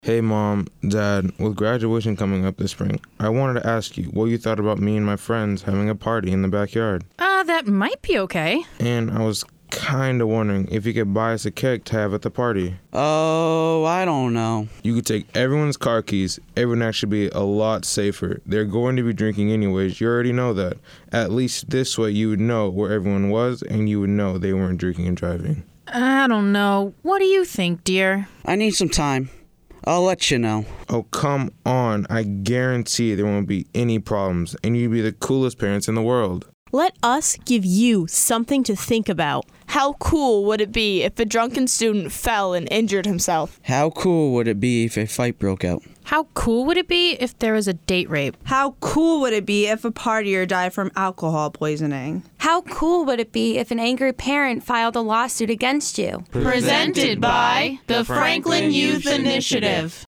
Hey Mom, Dad, with graduation coming up this spring, I wanted to ask you what you thought about me and my friends having a party in the backyard. That might be okay. And I was kinda wondering if you could buy us a keg to have at the party. Oh, I don't know. You could take everyone's car keys. Everyone actually be a lot safer. They're going to be drinking anyways. You already know that. At least this way you would know where everyone was and you would know they weren't drinking and driving. I don't know. What do you think, dear? I need some time. I'll let you know. Oh, come on. I guarantee there won't be any problems, and you'd be the coolest parents in the world. Let us give you something to think about. How cool would it be if a drunken student fell and injured himself? How cool would it be if a fight broke out? How cool would it be if there was a date rape? How cool would it be if a partier died from alcohol poisoning? How cool would it be if an angry parent filed a lawsuit against you? Presented by the Franklin Youth Initiative.